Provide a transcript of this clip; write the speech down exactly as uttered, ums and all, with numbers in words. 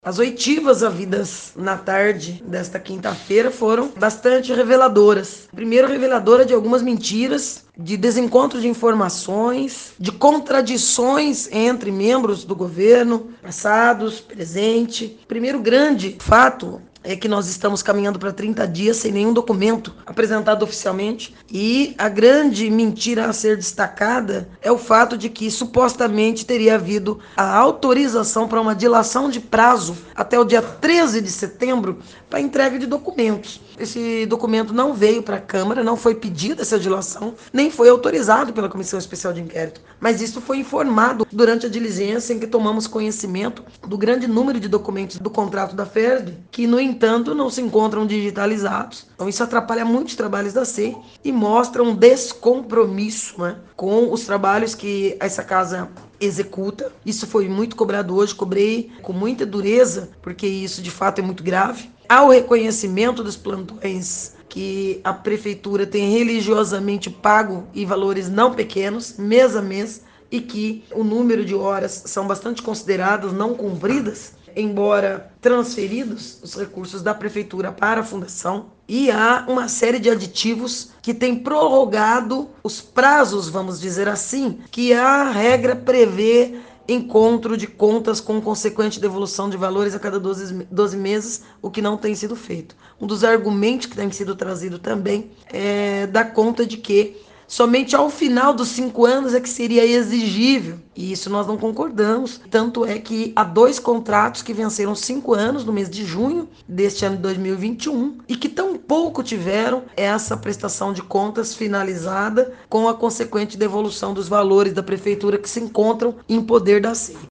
As oitivas havidas na tarde desta quinta-feira foram bastante reveladoras. Primeiro, reveladora de algumas mentiras, de desencontro de informações, de contradições entre membros do governo, passados, presente. Primeiro grande fato é que nós estamos caminhando para trinta dias sem nenhum documento apresentado oficialmente. E a grande mentira a ser destacada é o fato de que supostamente teria havido a autorização para uma dilação de prazo até o dia treze de setembro para entrega de documentos. Esse documento não veio para a Câmara, não foi pedida essa dilação, nem foi autorizado pela Comissão Especial de Inquérito. Mas isso foi informado durante a diligência em que tomamos conhecimento do grande número de documentos do contrato da F E R D, que, no entanto, não se encontram digitalizados. Então isso atrapalha muito os trabalhos da C E e mostra um descompromisso, né, com os trabalhos que essa casa executa. Isso foi muito cobrado hoje, cobrei com muita dureza, porque isso de fato é muito grave. Há o reconhecimento dos plantões que a prefeitura tem religiosamente pago e valores não pequenos, mês a mês, e que o número de horas são bastante consideradas não cumpridas, embora transferidos os recursos da prefeitura para a fundação. E há uma série de aditivos que tem prorrogado os prazos, vamos dizer assim, que a regra prevê encontro de contas com consequente devolução de valores a cada doze meses, o que não tem sido feito. Um dos argumentos que tem sido trazido também é dar conta de que somente ao final dos cinco anos é que seria exigível, e isso nós não concordamos. Tanto é que há dois contratos que venceram cinco anos no mês de junho deste ano de dois mil e vinte e um e que tão pouco tiveram essa prestação de contas finalizada com a consequente devolução dos valores da prefeitura que se encontram em poder da C E.